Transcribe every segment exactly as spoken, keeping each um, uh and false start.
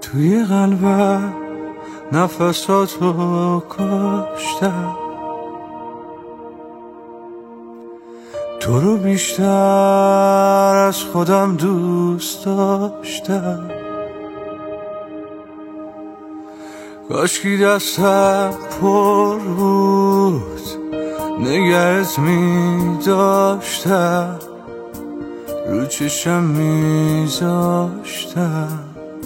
توی قلبم نفساتو کشتم، تو رو بیشتر از خودم دوست داشتم. کاشکی دستم پر بود نگهت می داشتم، رو چشم می زاشتم.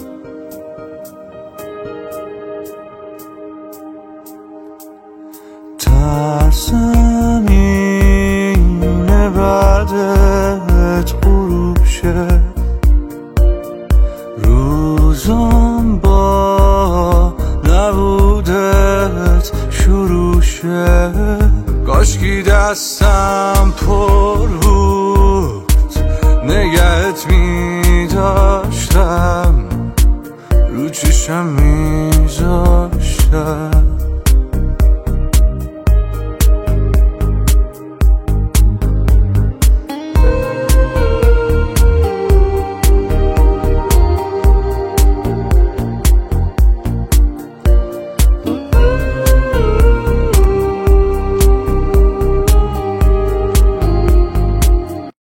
ترسم اینه بعدت غروب شه، روزم با نبودت شروع شه. کاشکی دستم پر